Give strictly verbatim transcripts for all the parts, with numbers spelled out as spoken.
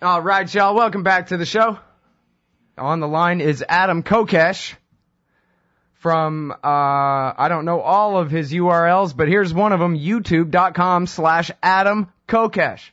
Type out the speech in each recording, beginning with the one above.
All right, y'all. Welcome back to the show. On the line is Adam Kokesh from, uh, I don't know all of his U R Ls, but here's one of them, youtube.com slash Adam Kokesh.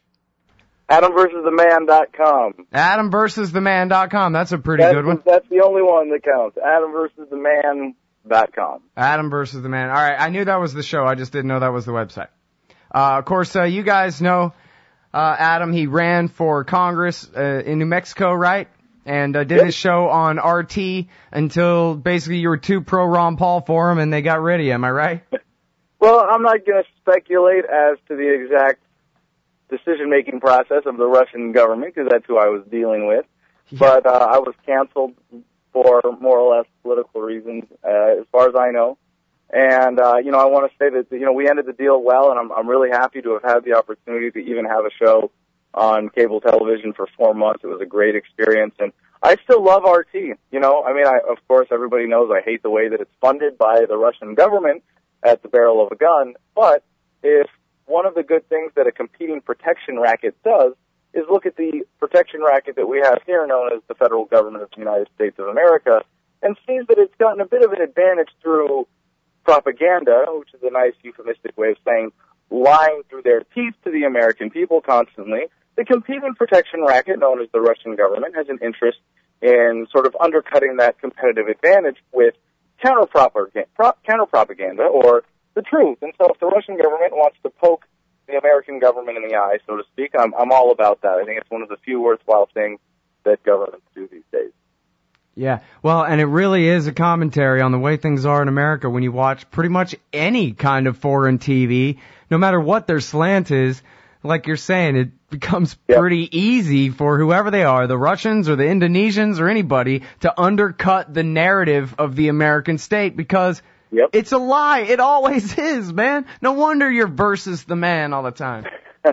Adam versus the man dot com. Adam versus the man dot com. That's a pretty that's, good one. That's the only one that counts. Adam versus the man dot com. Adam versus the man. All right, I knew that was the show. I just didn't know that was the website. Uh, of course, uh, you guys know uh, Adam. He ran for Congress uh, in New Mexico, right? And uh, did yep. his show on R T until basically you were too pro Ron Paul for him, and they got rid of you. Am I right? Well, I'm not going to speculate as to the exact decision-making process of the Russian government, because that's who I was dealing with. Yeah. But uh, I was canceled for more or less political reasons, uh, as far as I know. And, uh, you know, I want to say that, you know, we ended the deal well, and I'm, I'm really happy to have had the opportunity to even have a show on cable television for four months. It was a great experience, and I still love R T. You know, I mean, I, of course, everybody knows I hate the way that it's funded by the Russian government at the barrel of a gun, but if one of the good things that a competing protection racket does is look at the protection racket that we have here, known as the federal government of the United States of America, and sees that it's gotten a bit of an advantage through propaganda, which is a nice euphemistic way of saying lying through their teeth to the American people constantly. The competing protection racket, known as the Russian government, has an interest in sort of undercutting that competitive advantage with counter-propaganda, counter-propaganda or the truth. And so if the Russian government wants to poke the American government in the eye, so to speak, I'm, I'm all about that. I think it's one of the few worthwhile things that governments do these days. Yeah, well, and it really is a commentary on the way things are in America when you watch pretty much any kind of foreign T V, no matter what their slant is. Like you're saying, it becomes yep. pretty easy for whoever they are, the Russians or the Indonesians or anybody, to undercut the narrative of the American state because yep. it's a lie. It always is, man. No wonder you're versus the man all the time.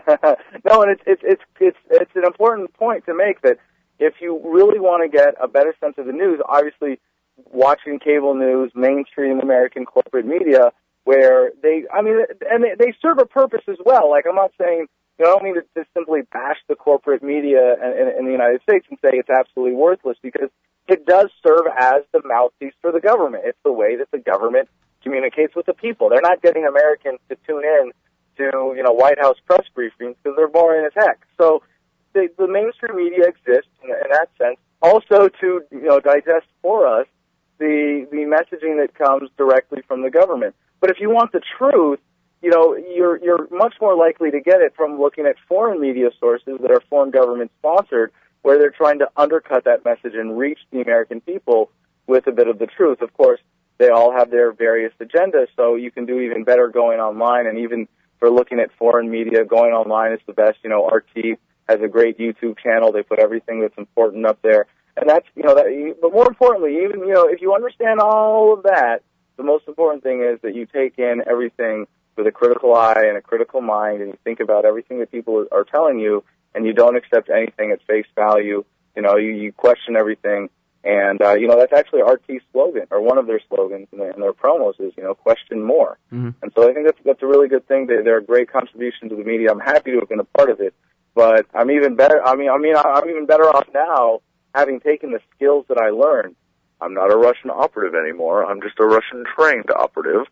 No, and it's, it's, it's, it's, it's an important point to make that if you really want to get a better sense of the news, obviously watching cable news, mainstream American corporate media, where they, I mean, and they, they serve a purpose as well. Like, I'm not saying, you know, I don't mean to just simply bash the corporate media in, in the United States and say it's absolutely worthless, because it does serve as the mouthpiece for the government. It's the way that the government communicates with the people. They're not getting Americans to tune in to, you know, White House press briefings because they're boring as heck. So the, the mainstream media exists in, in that sense, also to, you know, digest for us the the messaging that comes directly from the government. But if you want the truth, you know, you're you're much more likely to get it from looking at foreign media sources that are foreign government sponsored, where they're trying to undercut that message and reach the American people with a bit of the truth. Of course, they all have their various agendas, so you can do even better going online. And even for looking at foreign media, going online is the best. You know, R T has a great YouTube channel. They put everything that's important up there. And that's, you know, that, but more importantly, even, you know, if you understand all of that, the most important thing is that you take in everything with a critical eye and a critical mind, and you think about everything that people are telling you, and you don't accept anything at face value. You know, you, you question everything. And, uh, you know, that's actually R T's slogan, or one of their slogans in their, in their promos is, you know, question more. Mm-hmm. And so I think that's, that's a really good thing. They, they're a great contribution to the media. I'm happy to have been a part of it. But I'm even better, I mean, I mean, I'm even better off now, having taken the skills that I learned. I'm not a Russian operative anymore. I'm just a Russian-trained operative.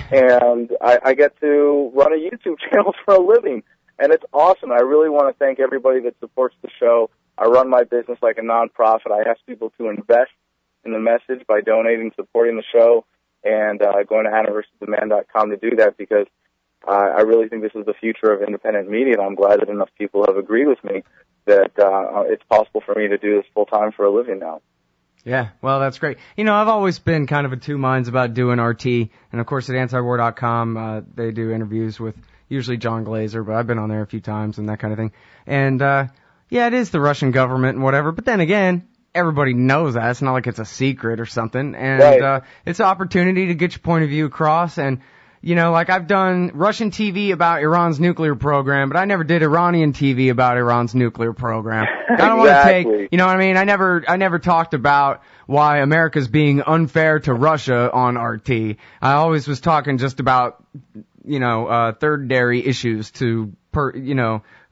And I, I get to run a YouTube channel for a living. And it's awesome. I really want to thank everybody that supports the show. I run my business like a nonprofit. I ask people to invest in the message by donating, supporting the show, and uh, going to Adam versus the man dot com to do that, because uh, I really think this is the future of independent media, and I'm glad that enough people have agreed with me that uh, it's possible for me to do this full-time for a living now. Yeah, well, that's great. You know, I've always been kind of of two minds about doing R T, and of course at antiwar dot com, uh, they do interviews with usually John Glazer, but I've been on there a few times and that kind of thing. And, uh, yeah, it is the Russian government and whatever, but then again, everybody knows that. It's not like it's a secret or something, and, right. uh, it's an opportunity to get your point of view across. And, you know, like I've done Russian T V about Iran's nuclear program, but I never did Iranian T V about Iran's nuclear program. I don't exactly. want to take, you know what I mean? I never, I never talked about why America's being unfair to Russia on R T. I always was talking just about, you know, uh, third-dairy issues to, per, you know,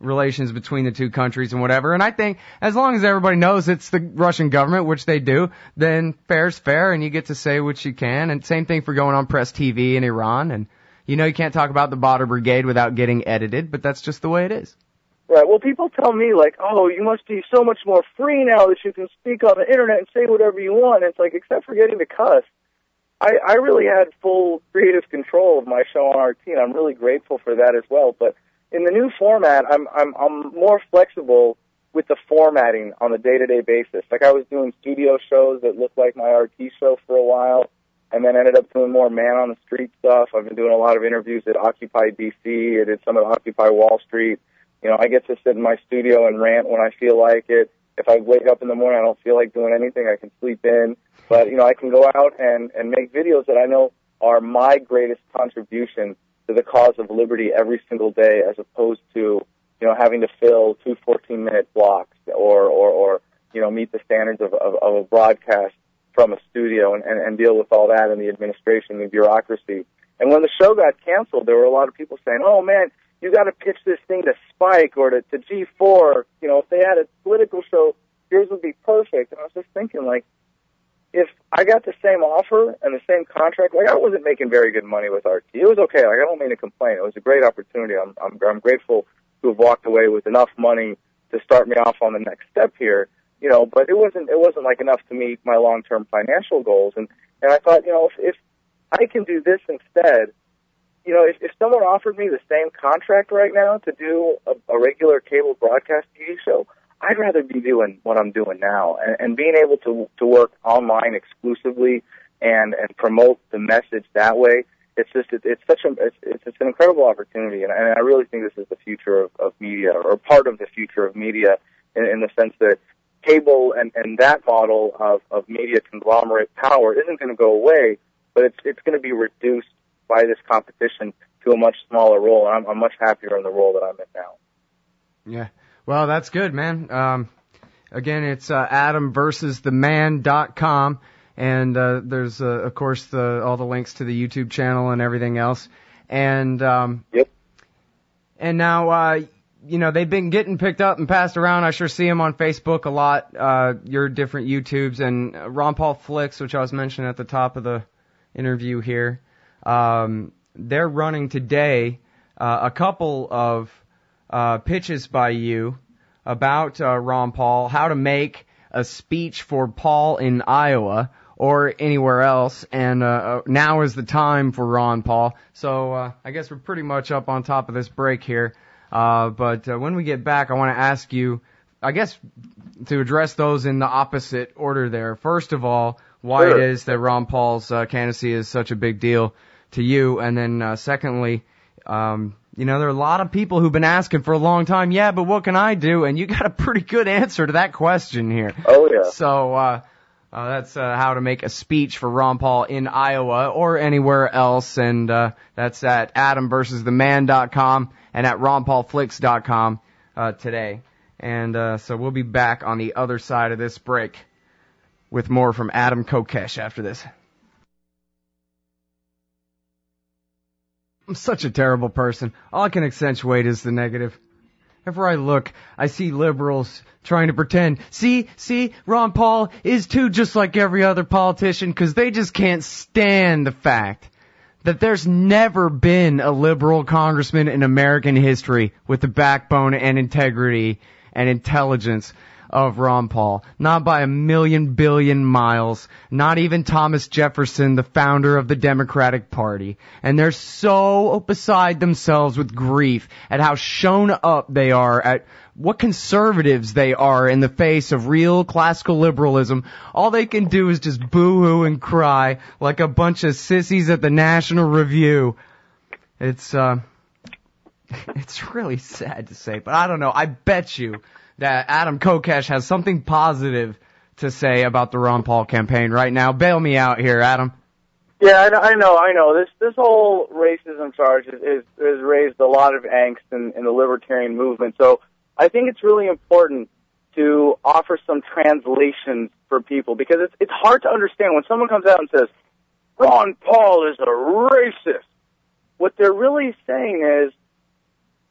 relations between the two countries and whatever. And I think as long as everybody knows it's the Russian government, which they do, then fair's fair and you get to say what you can. And same thing for going on press T V in Iran. And you know you can't talk about the Badr Brigade without getting edited, but that's just the way it is. Right. Well, people tell me, like, oh, you must be so much more free now that you can speak on the Internet and say whatever you want. And it's like, except for getting to cuss, I, I really had full creative control of my show on R T, and I'm really grateful for that as well. But in the new format, I'm, I'm, I'm more flexible with the formatting on a day-to-day basis. Like, I was doing studio shows that looked like my R T show for a while, and then ended up doing more man-on-the-street stuff. I've been doing a lot of interviews at Occupy D C. I did some at Occupy Wall Street. You know, I get to sit in my studio and rant when I feel like it. If I wake up in the morning, I don't feel like doing anything, I can sleep in. But, you know, I can go out and, and make videos that I know are my greatest contribution to the cause of liberty every single day, as opposed to, you know, having to fill two fourteen-minute blocks or, or, or, you know, meet the standards of, of, of a broadcast from a studio and, and, and deal with all that and the administration, the bureaucracy. And when the show got canceled, there were a lot of people saying, oh, man, you got to pitch this thing to Spike or to, to G four. You know, if they had a political show, yours would be perfect. And I was just thinking, like, if I got the same offer and the same contract, like, I wasn't making very good money with R T. It was okay. Like, I don't mean to complain. It was a great opportunity. I'm, I'm, I'm grateful to have walked away with enough money to start me off on the next step here. You know, but it wasn't, it wasn't like enough to meet my long-term financial goals. And, and I thought, you know, if, if I can do this instead, you know, if, if someone offered me the same contract right now to do a, a regular cable broadcast T V show, I'd rather be doing what I'm doing now, and, and being able to to work online exclusively and and promote the message that way. It's just it, it's such a it's, it's it's an incredible opportunity, and, and I really think this is the future of, of media, or part of the future of media, in, in the sense that cable and, and that model of, of media conglomerate power isn't going to go away, but it's it's going to be reduced by this competition to a much smaller role. And I'm, I'm much happier in the role that I'm in now. Yeah. Well, that's good, man. Um, again, it's uh, adam versus the man dot com, and uh, there's, uh, of course, the, all the links to the YouTube channel and everything else. And um, yep. And now, uh, you know, they've been getting picked up and passed around. I sure see them on Facebook a lot, uh, your different YouTubes. And Ron Paul Flicks, which I was mentioning at the top of the interview here, um, they're running today uh, a couple of uh, pitches by you about uh, Ron Paul, how to make a speech for Paul in Iowa or anywhere else, and uh, now is the time for Ron Paul. So uh, I guess we're pretty much up on top of this break here. Uh, but uh, when we get back, I want to ask you, I guess, to address those in the opposite order there. First of all, why sure. it is that Ron Paul's uh, candidacy is such a big deal to you, and then uh, secondly, um, you know, there are a lot of people who've been asking for a long time, yeah, but what can I do? And you got a pretty good answer to that question here. Oh, yeah. So uh, uh, that's uh, how to make a speech for Ron Paul in Iowa or anywhere else, and uh, that's at adam versus the man dot com and at ron paul flicks dot com uh, today. And uh, so we'll be back on the other side of this break with more from Adam Kokesh after this. I'm such a terrible person. All I can accentuate is the negative. Wherever I look, I see liberals trying to pretend, see, see, Ron Paul is too just like every other politician, because they just can't stand the fact that there's never been a liberal congressman in American history with the backbone and integrity and intelligence of Ron Paul. Not by a million billion miles. Not even Thomas Jefferson, the founder of the Democratic Party. And they're so beside themselves with grief at how shown up they are, at what conservatives they are in the face of real classical liberalism. All they can do is just boo-hoo and cry like a bunch of sissies at the National Review. It's, uh, it's really sad to say, but I don't know. I bet you that Adam Kokesh has something positive to say about the Ron Paul campaign right now. Bail me out here, Adam. Yeah, I know, I know. I know. This this whole racism charge is, is, has raised a lot of angst in, in the libertarian movement. So I think it's really important to offer some translations for people, because it's it's hard to understand when someone comes out and says, Ron Paul is a racist. What they're really saying is,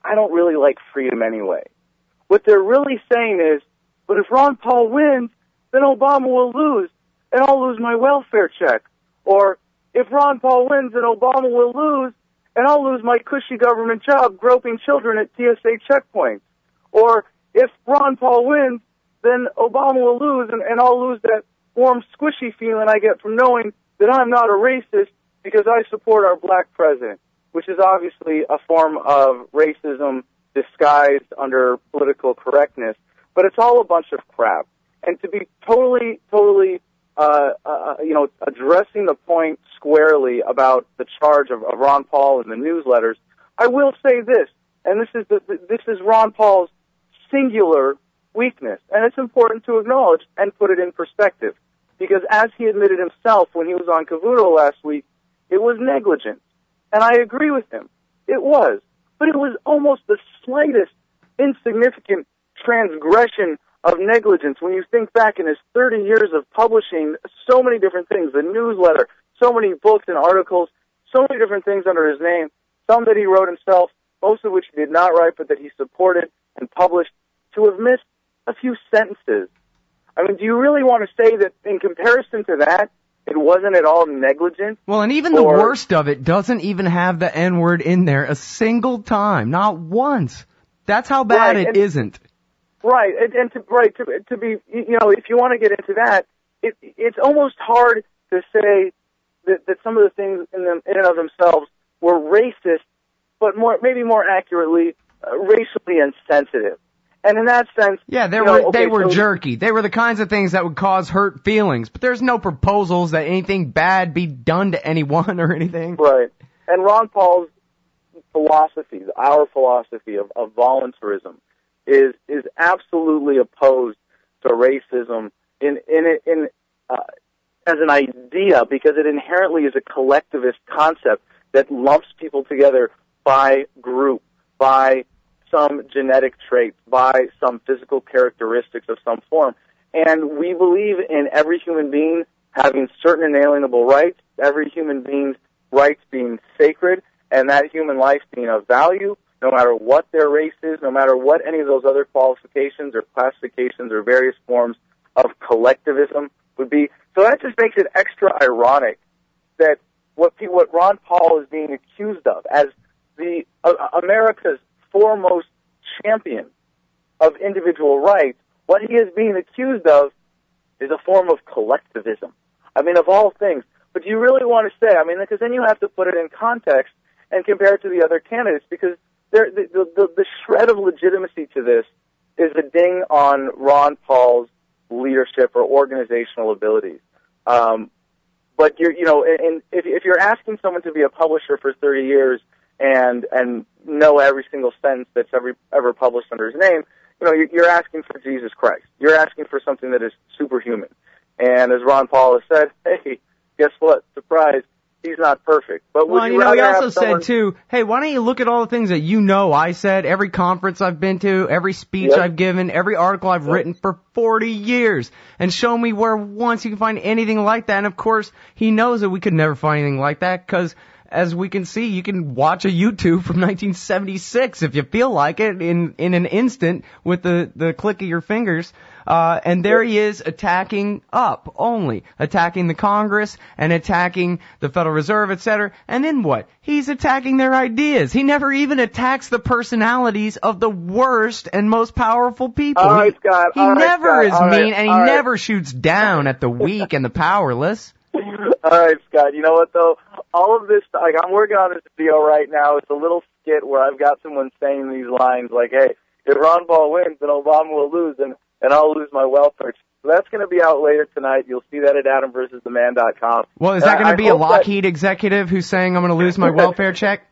I don't really like freedom anyway. What they're really saying is, but if Ron Paul wins, then Obama will lose, and I'll lose my welfare check. Or, if Ron Paul wins, then Obama will lose, and I'll lose my cushy government job groping children at T S A checkpoints. Or, if Ron Paul wins, then Obama will lose, and, and I'll lose that warm, squishy feeling I get from knowing that I'm not a racist because I support our black president, which is obviously a form of racism disguised under political correctness. But it's all a bunch of crap. And to be totally, totally, uh, uh, you know, addressing the point squarely about the charge of, of Ron Paul in the newsletters, I will say this, and this is the, this is Ron Paul's singular weakness, and it's important to acknowledge and put it in perspective, because as he admitted himself when he was on Cavuto last week, it was negligence, and I agree with him. It was, but it was almost the slightest insignificant transgression of negligence when you think back in his thirty years of publishing so many different things, the newsletter, so many books and articles, so many different things under his name, some that he wrote himself, most of which he did not write but that he supported and published, to have missed a few sentences. I mean, do you really want to say that in comparison to that, it wasn't at all negligent? Well, and even the worst of it doesn't even have the N-word in there a single time, not once. That's how bad right, it and, isn't. Right, and, and to, right, to, to be, you know, if you want to get into that, it, it's almost hard to say that, that some of the things in them, in and of themselves were racist, but more, maybe more accurately, uh, racially insensitive. And in that sense, yeah, they you were know, okay, they were so, jerky. They were the kinds of things that would cause hurt feelings. But there's no proposals that anything bad be done to anyone or anything. Right. And Ron Paul's philosophy, our philosophy of, of voluntarism, is is absolutely opposed to racism in in in uh, as an idea, because it inherently is a collectivist concept that lumps people together by group, by some genetic traits, by some physical characteristics of some form. And we believe in every human being having certain inalienable rights, every human being's rights being sacred, and that human life being of value, no matter what their race is, no matter what any of those other qualifications or classifications or various forms of collectivism would be. So that just makes it extra ironic that what what Ron Paul is being accused of as the uh, America's foremost champion of individual rights, what he is being accused of is a form of collectivism. I mean, of all things. But do you really want to say, I mean, because then you have to put it in context and compare it to the other candidates, because there, the, the, the shred of legitimacy to this is a ding on Ron Paul's leadership or organizational abilities. Um, but you're, you know, and if, if you're asking someone to be a publisher for thirty years and and know every single sentence that's ever ever published under his name, you know, you're asking for Jesus Christ. You're asking for something that is superhuman. And as Ron Paul has said, hey, guess what? Surprise, he's not perfect. But would well, you, you know, he rather also have someone... said too, hey, why don't you look at all the things that you know I said, every conference I've been to, every speech yep. I've given, every article I've yep. written for forty years, and show me where once you can find anything like that. And of course, he knows that we could never find anything like that, because as we can see, you can watch a YouTube from nineteen seventy-six if you feel like it in, in an instant with the, the click of your fingers. Uh, and there he is attacking up only, attacking the Congress and attacking the Federal Reserve, et cetera. And then what? He's attacking their ideas. He never even attacks the personalities of the worst and most powerful people. All right, he Scott. he All never right, is Scott. mean, right. and he All never right. shoots down at the weak and the powerless. All right, Scott. You know what, though? All of this, like, I'm working on this video right now. It's a little skit where I've got someone saying these lines like, hey, if Ron Paul wins, then Obama will lose, and, and I'll lose my welfare. So that's going to be out later tonight. You'll see that at adam versus the man dot com. Well, is that going to be a Lockheed that... executive who's saying I'm going to lose my welfare check?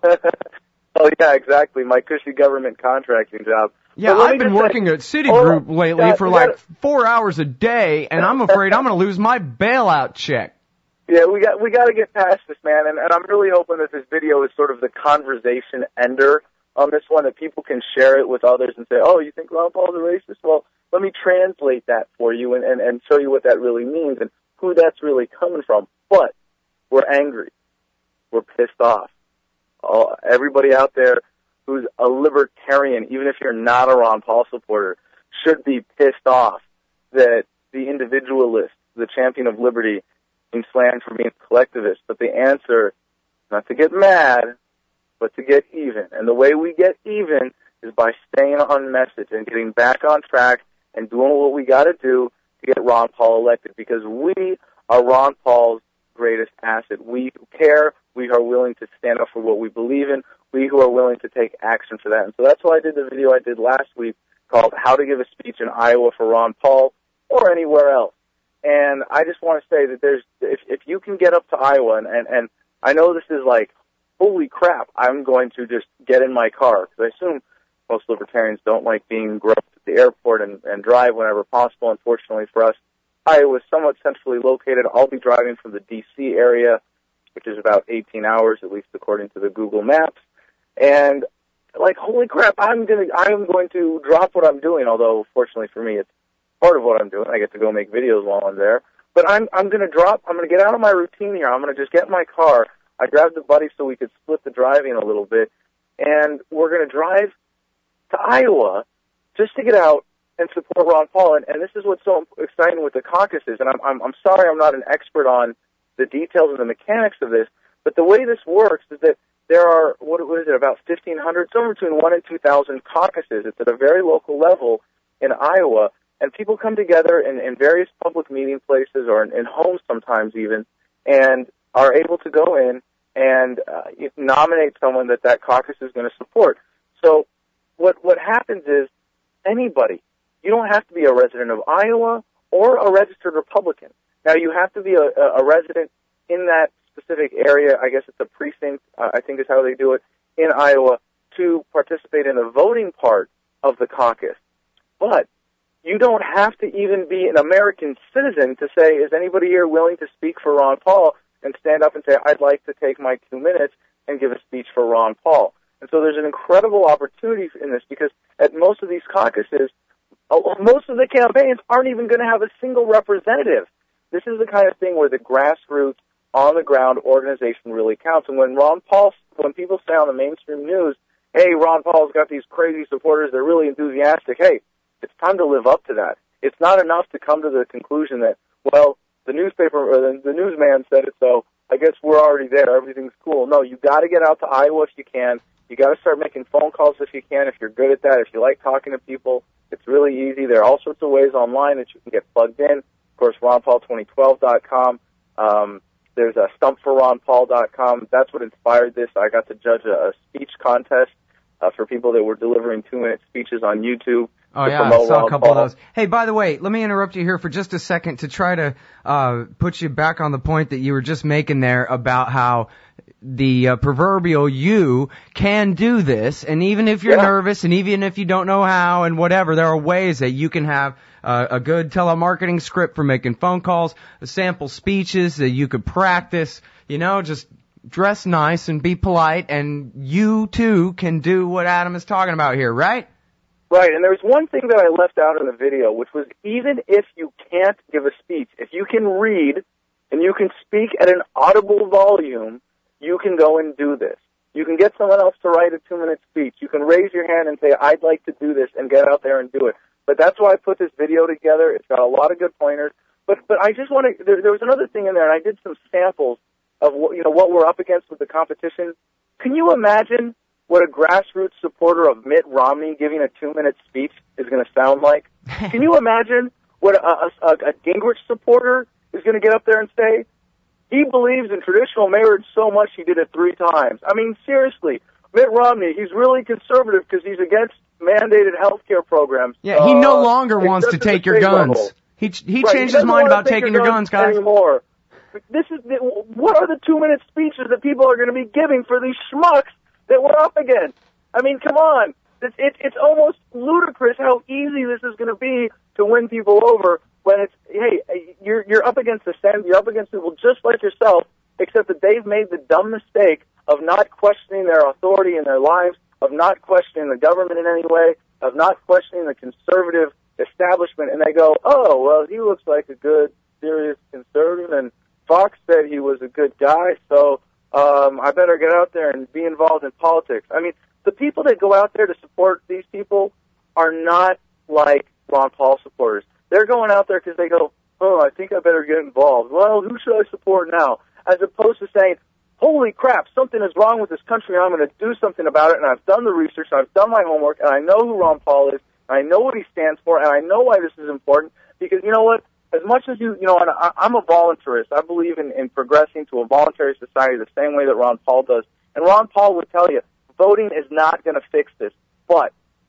Oh, yeah, exactly. My cushy government contracting job. Yeah, I've been working say, at Citigroup oh, lately God, for like gotta, four hours a day, and I'm afraid I'm going to lose my bailout check. Yeah, we got we got to get past this, man, and, and I'm really hoping that this video is sort of the conversation ender on this one, that people can share it with others and say, oh, you think Ron Paul's a racist? Well, let me translate that for you and, and, and show you what that really means and who that's really coming from. But we're angry. We're pissed off. Oh, everybody out there who's a libertarian, even if you're not a Ron Paul supporter, should be pissed off that the individualist, the champion of liberty, being slammed for being collectivist. But the answer, not to get mad, but to get even. And the way we get even is by staying on message and getting back on track and doing what we got to do to get Ron Paul elected, because we are Ron Paul's greatest asset. We who care, we are willing to stand up for what we believe in, we who are willing to take action for that. And so that's why I did the video I did last week called How to Give a Speech in Iowa for Ron Paul or anywhere else. And I just want to say that there's, if, if you can get up to Iowa, and, and, and I know this is like, holy crap, I'm going to just get in my car, because I assume most libertarians don't like being groped at the airport and, and drive whenever possible. Unfortunately for us, Iowa is somewhat centrally located. I'll be driving from the D C area, which is about eighteen hours, at least according to the Google Maps. And like, holy crap, I'm going to, I'm going to drop what I'm doing, although fortunately for me, it's part of what I'm doing. I get to go make videos while I'm there. But I'm, I'm going to drop, I'm going to get out of my routine here. I'm going to just get in my car. I grabbed a buddy so we could split the driving a little bit, and we're going to drive to Iowa just to get out and support Ron Paul. And, and this is what's so exciting with the caucuses. And I'm, I'm, I'm sorry I'm not an expert on the details and the mechanics of this, but the way this works is that there are, what, what is it, about fifteen hundred, somewhere between one and two thousand caucuses. It's at a very local level in Iowa, and people come together in, in various public meeting places or in, in homes sometimes even, and are able to go in and uh, nominate someone that that caucus is going to support. So what what happens is anybody, you don't have to be a resident of Iowa or a registered Republican. Now, you have to be a, a resident in that specific area. I guess it's a precinct, uh, I think is how they do it, in Iowa to participate in the voting part of the caucus. But you don't have to even be an American citizen to say, is anybody here willing to speak for Ron Paul, and stand up and say, I'd like to take my two minutes and give a speech for Ron Paul. And so there's an incredible opportunity in this, because at most of these caucuses, most of the campaigns aren't even going to have a single representative. This is the kind of thing where the grassroots, on-the-ground organization really counts. And when Ron Paul, when people say on the mainstream news, hey, Ron Paul's got these crazy supporters, they're really enthusiastic, hey, it's time to live up to that. It's not enough to come to the conclusion that, well, the newspaper or the, the newsman said it, so I guess we're already there, everything's cool. No, you got to get out to Iowa if you can. You got to start making phone calls if you can, if you're good at that, if you like talking to people. It's really easy. There are all sorts of ways online that you can get plugged in. Of course, ron paul twenty twelve dot com. Um, there's a stump for ron paul dot com. That's what inspired this. I got to judge a, a speech contest uh, for people that were delivering two-minute speeches on YouTube. Oh, yeah, I saw a couple of those. Hey, by the way, let me interrupt you here for just a second to try to uh put you back on the point that you were just making there about how the uh, proverbial you can do this, and even if you're yeah. nervous, and even if you don't know how, and whatever, there are ways that you can have uh, a good telemarketing script for making phone calls, sample speeches that you could practice, you know, just dress nice and be polite, and you, too, can do what Adam is talking about here, right? Right, and there's one thing that I left out in the video, which was even if you can't give a speech, if you can read and you can speak at an audible volume, you can go and do this. You can get someone else to write a two-minute speech. You can raise your hand and say, I'd like to do this, and get out there and do it. But that's why I put this video together. It's got a lot of good pointers. But but I just want to, there, there was another thing in there, and I did some samples of what, you know, what we're up against with the competition. Can you imagine what a grassroots supporter of Mitt Romney giving a two-minute speech is going to sound like? Can you imagine what a, a, a Gingrich supporter is going to get up there and say? He believes in traditional marriage so much he did it three times. I mean, seriously, Mitt Romney, he's really conservative because he's against mandated health care programs. Yeah, he no longer uh, wants to take your guns. Level. He he right. changed he his mind about taking your guns, guys. Anymore. This is the, what are the two-minute speeches that people are going to be giving for these schmucks that we're up against? I mean, come on. It's, it, it's almost ludicrous how easy this is going to be to win people over when it's, hey, you're you're up against the same, you're up against people just like yourself, except that they've made the dumb mistake of not questioning their authority in their lives, of not questioning the government in any way, of not questioning the conservative establishment, and they go, oh, well, he looks like a good, serious conservative, and Fox said he was a good guy, so um, I better get out there and be involved in politics. I mean, the people that go out there to support these people are not like Ron Paul supporters. They're going out there because they go, oh, I think I better get involved. Well, who should I support now? As opposed to saying, holy crap, something is wrong with this country, and I'm going to do something about it, and I've done the research, and I've done my homework, and I know who Ron Paul is, and I know what he stands for, and I know why this is important, because you know what? As much as you, you know, and I, I'm a voluntarist. I believe in, in progressing to a voluntary society the same way that Ron Paul does. And Ron Paul would tell you, voting is not going to fix this. But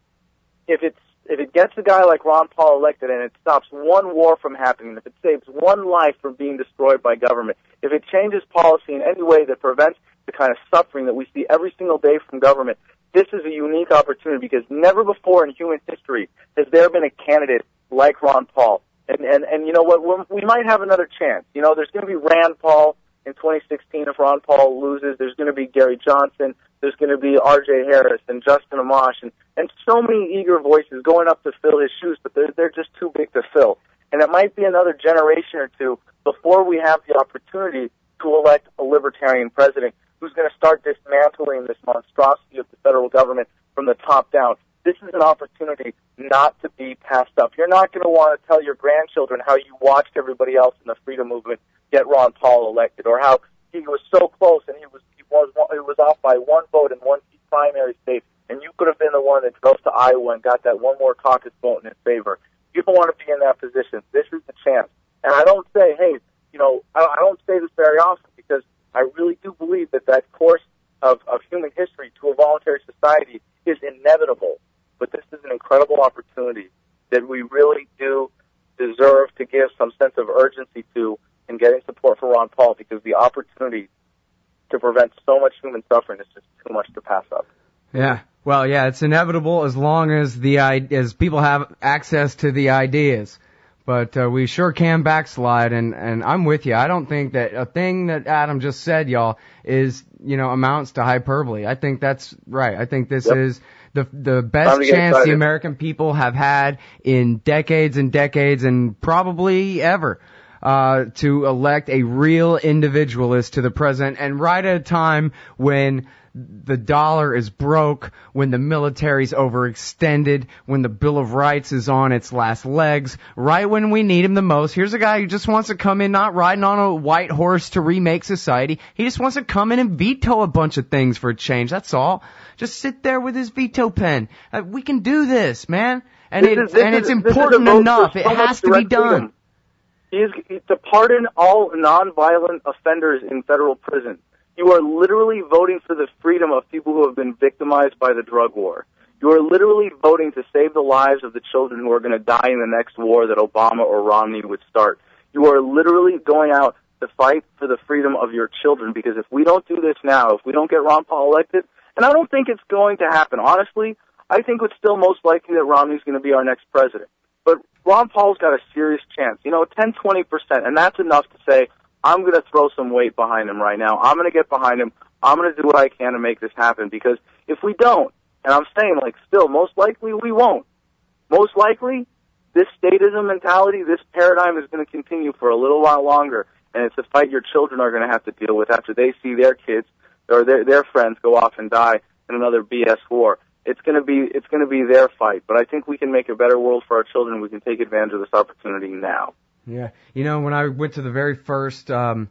if it's if it gets a guy like Ron Paul elected and it stops one war from happening, if it saves one life from being destroyed by government, if it changes policy in any way that prevents the kind of suffering that we see every single day from government, this is a unique opportunity because never before in human history has there been a candidate like Ron Paul. And, and, and you know what, We're, we might have another chance. You know, there's going to be Rand Paul in twenty sixteen if Ron Paul loses. There's going to be Gary Johnson. There's going to be R J Harris and Justin Amash and, and so many eager voices going up to fill his shoes, but they're, they're just too big to fill. And it might be another generation or two before we have the opportunity to elect a libertarian president who's going to start dismantling this monstrosity of the federal government from the top down. This is an opportunity not to be passed up. You're not going to want to tell your grandchildren how you watched everybody else in the freedom movement get Ron Paul elected, or how he was so close and he was he was he was off by one vote in one key primary state, and you could have been the one that drove to Iowa and got that one more caucus vote in his favor. You don't want to be in that position. This is the chance. And I don't say, hey, you know, I, I don't say this very often because I really do believe that that course of, of human history to a voluntary society is inevitable. But this is an incredible opportunity that we really do deserve to give some sense of urgency to in getting support for Ron Paul, because the opportunity to prevent so much human suffering is just too much to pass up. Yeah. Well, yeah, it's inevitable as long as the as people have access to the ideas. But uh, we sure can backslide, and, and I'm with you. I don't think that a thing that Adam just said, y'all, is, you know, amounts to hyperbole. I think that's right. I think this yep. is the the best chance the American people have had in decades and decades and probably ever uh to elect a real individualist to the president, and right at a time when the dollar is broke, when the military's overextended, when the Bill of Rights is on its last legs, right when we need him the most. Here's a guy who just wants to come in not riding on a white horse to remake society. He just wants to come in and veto a bunch of things for a change. That's all. Just sit there with his veto pen. Uh, we can do this, man. And, it, is, and it's is, important enough. It has to be done. He is to pardon all nonviolent offenders in federal prison. You are literally voting for the freedom of people who have been victimized by the drug war. You are literally voting to save the lives of the children who are going to die in the next war that Obama or Romney would start. You are literally going out to fight for the freedom of your children, because if we don't do this now, if we don't get Ron Paul elected, and I don't think it's going to happen, honestly, I think it's still most likely that Romney's going to be our next president. But Ron Paul's got a serious chance, you know, ten, twenty percent, and that's enough to say, I'm going to throw some weight behind him right now. I'm going to get behind him. I'm going to do what I can to make this happen, because if we don't, and I'm saying, like, still, most likely we won't. Most likely, this statism mentality, this paradigm is going to continue for a little while longer, and it's a fight your children are going to have to deal with after they see their kids or their their friends go off and die in another B S war. It's going to be it's going to be their fight, but I think we can make a better world for our children. We can take advantage of this opportunity now. Yeah. You know, when I went to the very first, um,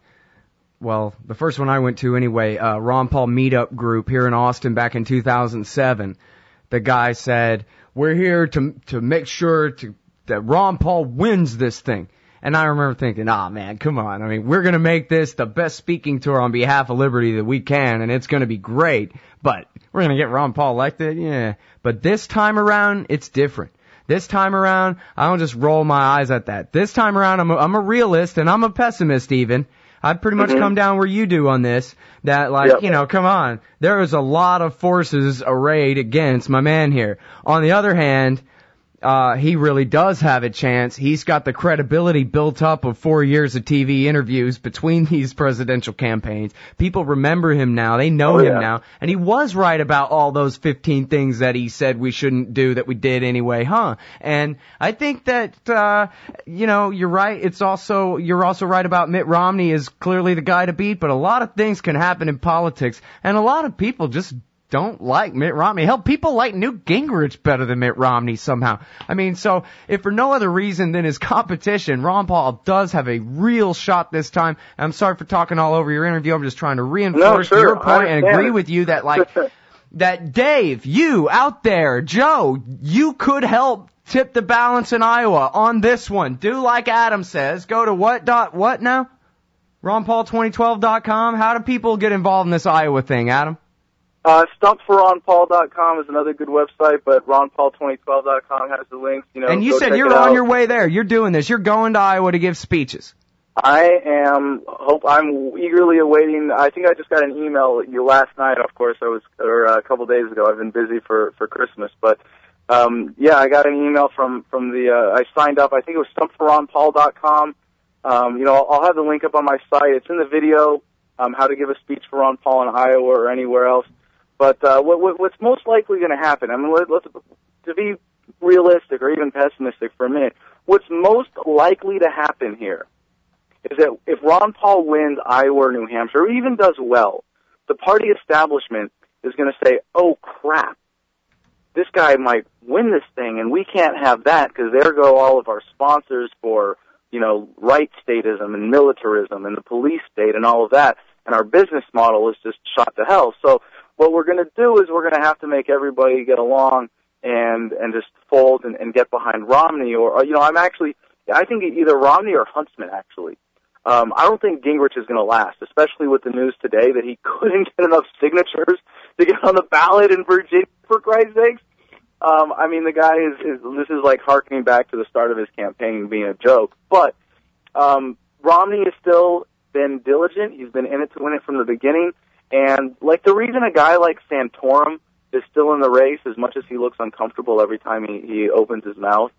well, the first one I went to anyway, uh, Ron Paul meetup group here in Austin back in two thousand seven, the guy said, we're here to to make sure to that Ron Paul wins this thing. And I remember thinking, ah, man, come on. I mean, we're going to make this the best speaking tour on behalf of liberty that we can, and it's going to be great. But we're going to get Ron Paul elected? Yeah. But this time around, it's different. This time around, I don't just roll my eyes at that. This time around, I'm a, I'm a realist, and I'm a pessimist even. I've pretty much mm-hmm. come down where you do on this, that, like, yep. you know, come on. There is a lot of forces arrayed against my man here. On the other hand, uh, he really does have a chance. He's got the credibility built up of four years of T V interviews between these presidential campaigns. People remember him now. They know oh, him yeah. now. And he was right about all those fifteen things that he said we shouldn't do that we did anyway, huh? And I think that, uh, you know, you're right. It's also, you're also right about Mitt Romney is clearly the guy to beat, but a lot of things can happen in politics, and a lot of people just don't like Mitt Romney. Hell, people like Newt Gingrich better than Mitt Romney somehow. I mean, so if for no other reason than his competition, Ron Paul does have a real shot this time. I'm sorry for talking all over your interview. I'm just trying to reinforce no, sure. your point and agree with you that, like, that Dave, you out there, Joe, you could help tip the balance in Iowa on this one. Do like Adam says. Go to what dot what now? ron paul twenty twelve dot com. How do people get involved in this Iowa thing, Adam? Uh, stump for ron paul dot com is another good website, but ron paul twenty twelve dot com has the links. You know, and you said you're on your way there. You're doing this. You're going to Iowa to give speeches. I am. Hope I'm eagerly awaiting. I think I just got an email you last night. Of course, I was, or a couple days ago. I've been busy for for Christmas, but um, yeah, I got an email from from the. Uh, I signed up. I think it was stump for ron paul dot com. Um, you know, I'll, I'll have the link up on my site. It's in the video. Um, how to give a speech for Ron Paul in Iowa or anywhere else. But uh, what, what, what's most likely going to happen? I mean, let, let's to be realistic or even pessimistic for a minute. What's most likely to happen here is that if Ron Paul wins Iowa or New Hampshire, or even does well, the party establishment is going to say, "Oh crap, this guy might win this thing, and we can't have that because there go all of our sponsors for, you know, right statism and militarism and the police state and all of that, and our business model is just shot to hell." So what we're going to do is we're going to have to make everybody get along and and just fold and, and get behind Romney, or, or you know, I'm actually, I think either Romney or Huntsman actually. Um, I don't think Gingrich is going to last, especially with the news today that he couldn't get enough signatures to get on the ballot in Virginia, for Christ's sakes. Um, I mean, the guy is, is, this is like hearkening back to the start of his campaign being a joke. But um, Romney has still been diligent. He's been in it to win it from the beginning. And, like, the reason a guy like Santorum is still in the race, as much as he looks uncomfortable every time he, he opens his mouth,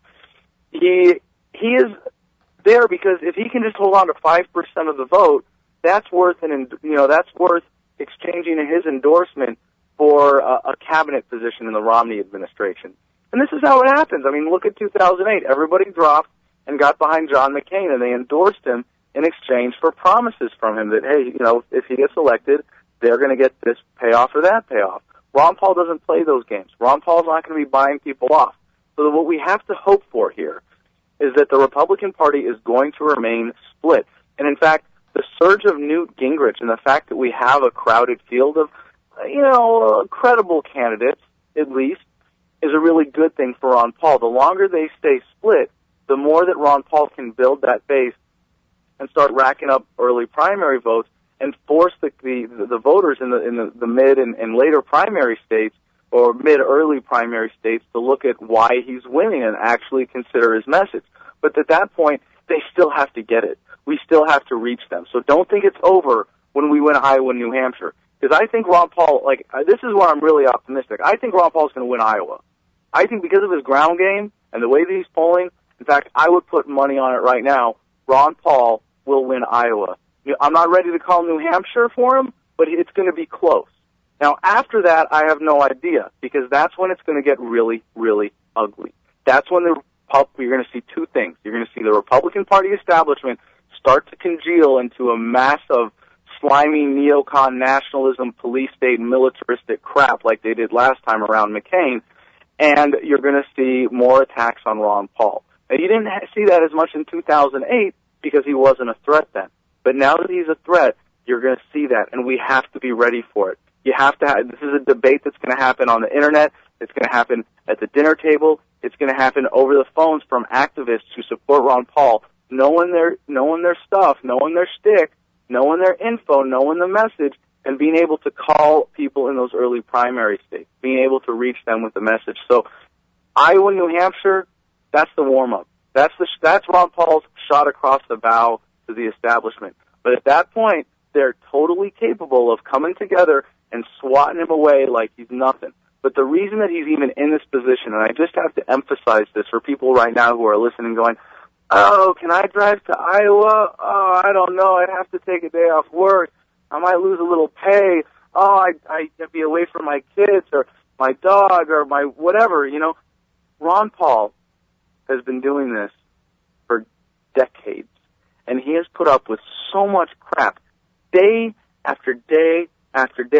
he he is there because if he can just hold on to five percent of the vote, that's worth an, you know, that's worth exchanging his endorsement for a, a cabinet position in the Romney administration. And this is how it happens. I mean, look at two thousand eight. Everybody dropped and got behind John McCain, and they endorsed him in exchange for promises from him that, hey, you know, if he gets elected, they're going to get this payoff or that payoff. Ron Paul doesn't play those games. Ron Paul's not going to be buying people off. So what we have to hope for here is that the Republican Party is going to remain split. And in fact, the surge of Newt Gingrich and the fact that we have a crowded field of, you know, uh, credible candidates, at least, is a really good thing for Ron Paul. The longer they stay split, the more that Ron Paul can build that base and start racking up early primary votes and force the the, the voters in the in the, the mid and, and later primary states or mid-early primary states to look at why he's winning and actually consider his message. But at that point, they still have to get it. We still have to reach them. So don't think it's over when we win Iowa and New Hampshire. Because I think Ron Paul, like, uh, this is where I'm really optimistic. I think Ron Paul's going to win Iowa. I think because of his ground game and the way that he's polling, in fact, I would put money on it right now, Ron Paul will win Iowa. You know, I'm not ready to call New Hampshire for him, but it's going to be close. Now, after that, I have no idea, because that's when it's going to get really, really ugly. That's when the you're going to see two things. You're going to see the Republican Party establishment start to congeal into a mass of slimy neocon nationalism, police state, militaristic crap like they did last time around McCain, and you're going to see more attacks on Ron Paul. Now, you didn't see that as much in two thousand eight because he wasn't a threat then. But now that he's a threat, you're going to see that, and we have to be ready for it. You have to have, this is a debate that's going to happen on the internet. It's going to happen at the dinner table. It's going to happen over the phones from activists who support Ron Paul, knowing their, knowing their stuff, knowing their shtick, knowing their info, knowing the message, and being able to call people in those early primary states, being able to reach them with the message. So Iowa, New Hampshire, that's the warm-up. That's the, that's Ron Paul's shot across the bow to the establishment. But at that point, they're totally capable of coming together and swatting him away like he's nothing. But the reason that he's even in this position, and I just have to emphasize this for people right now who are listening going, oh, can I drive to Iowa? Oh, I don't know. I'd have to take a day off work. I might lose a little pay. Oh, I, I'd be away from my kids or my dog or my whatever, you know. Ron Paul has been doing this for decades, and he has put up with so much crap day after day after day.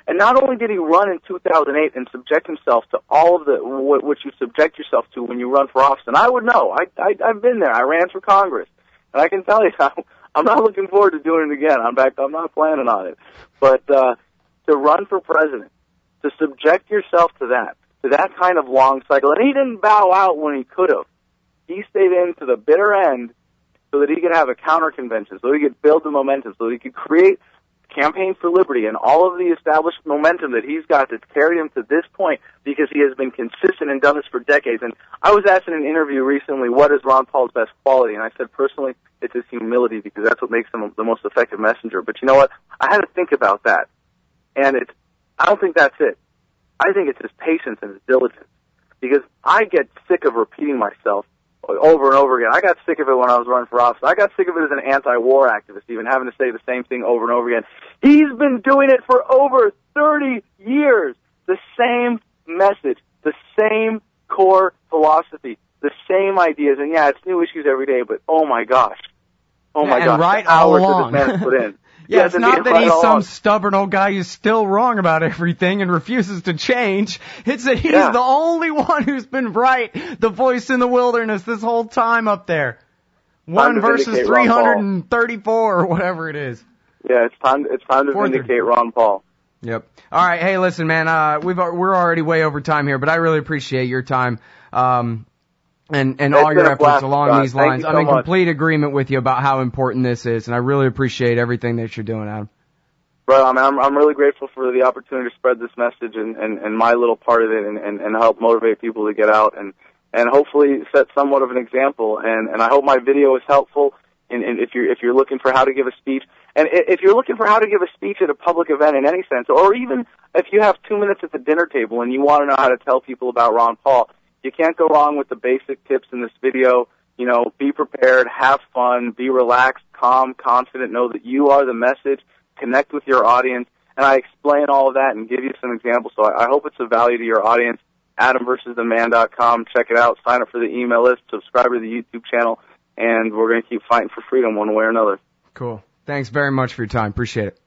And not only did he run in two thousand eight and subject himself to all of the what, what you subject yourself to when you run for office, and I would know. I, I I've been there. I ran for Congress, and I can tell you, I'm not looking forward to doing it again. In fact, I'm not planning on it. But uh, to run for president, to subject yourself to that, to that kind of long cycle, and he didn't bow out when he could have. He stayed in to the bitter end so that he could have a counter convention, so he could build the momentum, so he could create Campaign for Liberty and all of the established momentum that he's got that's carried him to this point because he has been consistent and done this for decades. And I was asked in an interview recently, what is Ron Paul's best quality? And I said, personally, it's his humility because that's what makes him the most effective messenger. But you know what? I had to think about that. And it's, I don't think that's it. I think it's his patience and his diligence because I get sick of repeating myself over and over again. I got sick of it when I was running for office. I got sick of it as an anti-war activist, even having to say the same thing over and over again. He's been doing it for over thirty years. The same message, the same core philosophy, the same ideas. And yeah, it's new issues every day, but oh my gosh. Oh my and gosh. Right the hours all that this man has put in. Yeah, it's not that right he's some along. stubborn old guy who's still wrong about everything and refuses to change. It's that he's Yeah. the only one who's been right, the voice in the wilderness this whole time up there. One to versus vindicate three Ron hundred thirty-four or whatever it is. Yeah, it's time. It's time to four vindicate Ron Paul. Yep. All right. Hey, listen, man. Uh, we've we're already way over time here, but I really appreciate your time. Um, and and It's all your been a efforts blast, along Scott. these Thank lines. you I'm so in much. complete agreement with you about how important this is, and I really appreciate everything that you're doing, Adam. Bro, I mean, I'm I'm really grateful for the opportunity to spread this message and, and, and my little part of it and, and, and help motivate people to get out and, and hopefully set somewhat of an example. And, and I hope my video is helpful in, in if you're if you're looking for how to give a speech. And if you're looking for how to give a speech at a public event in any sense, or even if you have two minutes at the dinner table and you want to know how to tell people about Ron Paul, you can't go wrong with the basic tips in this video. You know, be prepared, have fun, be relaxed, calm, confident, know that you are the message. Connect with your audience, and I explain all of that and give you some examples. So I, I hope it's of value to your audience. Adam versus the man dot com. Check it out. Sign up for the email list. Subscribe to the YouTube channel, and we're going to keep fighting for freedom one way or another. Cool. Thanks very much for your time. Appreciate it.